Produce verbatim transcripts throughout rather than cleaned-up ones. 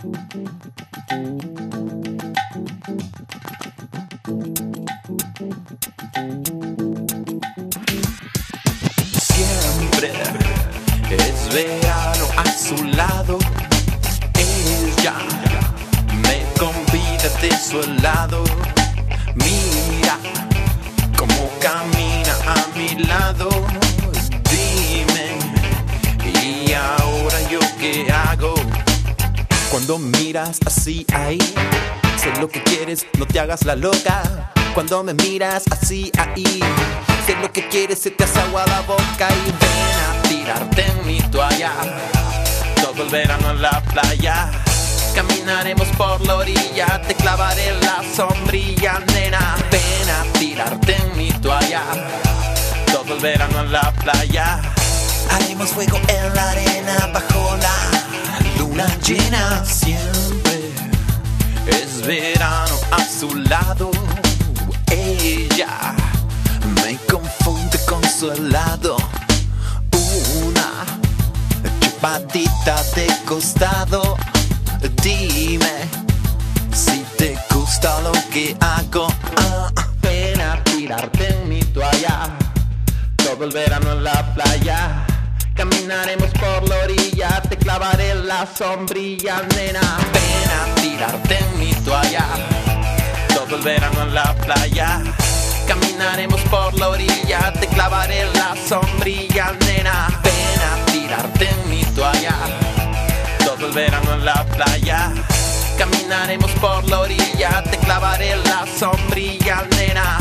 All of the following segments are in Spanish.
Siempre es verano a su lado. Ella me convida de su lado. Mira cómo camina a mi lado. Dime, ¿y ahora yo qué hago? Cuando miras así ahí, sé lo que quieres, no te hagas la loca. Cuando me miras así ahí, sé lo que quieres, se te hace agua la boca. Y ven a tirarte en mi toalla, todo el verano en la playa. Caminaremos por la orilla, te clavaré la sombrilla, nena. Ven a tirarte en mi toalla, todo el verano en la playa. Haremos fuego en la arena bajo la luna llena. Siempre es verano a su lado. Ella me confunde con su helado. Una chupadita de costado. Dime si te gusta lo que hago. Ah, ven a tirarte en mi toalla, todo el verano en la playa. Caminaremos por la orilla, te clavaré la sombrilla, nena. Ven a tirarte en mi toalla, todo el verano en la playa. Caminaremos por la orilla, te clavaré la sombrilla, nena. Ven a tirarte en mi toalla, todo el verano en la playa. Caminaremos por la orilla, te clavaré la sombrilla, nena.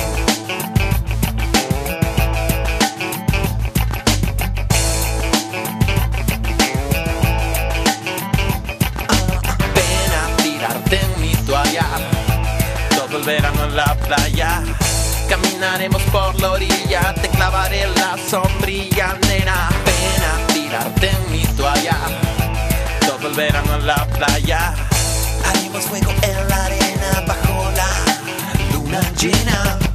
Ah, ven a tirarte en mi toalla, todo el verano en la playa. Caminaremos por la orilla, te clavaré la sombrilla, nena. Ven a tirarte en mi toalla, todo el verano en la playa. Haremos fuego en la arena bajo la luna llena.